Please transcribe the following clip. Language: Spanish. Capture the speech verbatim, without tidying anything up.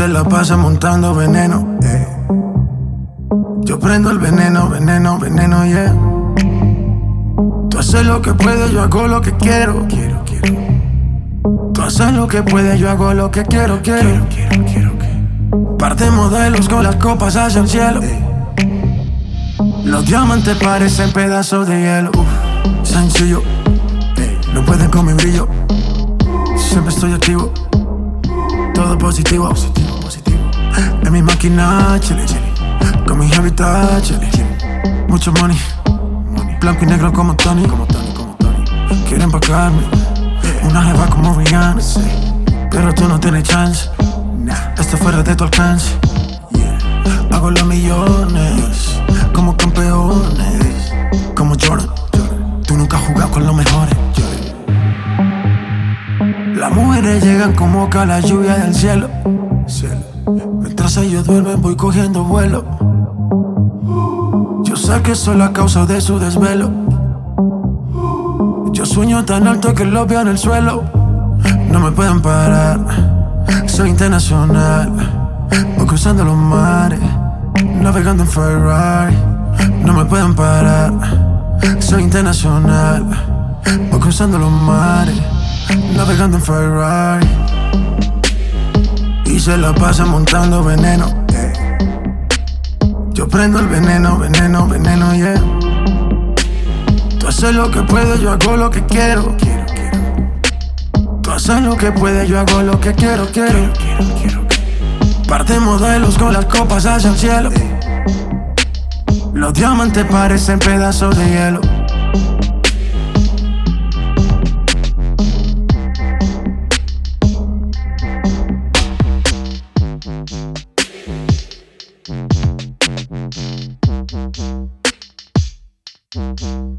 se la pasa montando veneno, eh. Yo prendo el veneno, veneno, veneno, yeah. Tú haces lo que puedes, yo hago lo que quiero, quiero, quiero. Tú haces lo que puedes, yo hago lo que quiero, quiero, quiero, quiero, quiero. Parte modelos con las copas hacia el cielo, eh. Los diamantes parecen pedazos de hielo, uf, sencillo, eh. No pueden con mi brillo. Siempre estoy activo, todo positivo, positivo, positivo. En mi máquina, chile, chile. Con mi hábitat, chile, chile. Mucho money, money. Blanco y negro como Tony, como Tony, como Tony. Quieren pagarme, una jeva como Rihanna, sí. Pero tú no tienes chance, nah. Esto fuera de tu alcance, yeah. Hago los millones, como campeones, como Jordan, Jordan. Tú nunca has jugado con los mejores, Jordan. Las mujeres llegan como que a la lluvia del cielo, cielo. Mientras ellos duermen voy cogiendo vuelo. Yo sé que soy la causa de su desvelo. Yo sueño tan alto que lo veo en el suelo. No me pueden parar, soy internacional. Voy cruzando los mares, navegando en Ferrari. No me pueden parar, soy internacional. Voy cruzando los mares, navegando en Ferrari. Y se la pasa montando veneno, eh. Yo prendo el veneno, veneno, veneno, yeah. Tú haces lo que puedes, yo hago lo que quiero, quiero, quiero. Tú haces lo que puedes, yo hago lo que quiero, quiero, quiero, quiero, quiero. Parte modelos con las copas hacia el cielo, eh. Los diamantes parecen pedazos de hielo. Mm-hmm.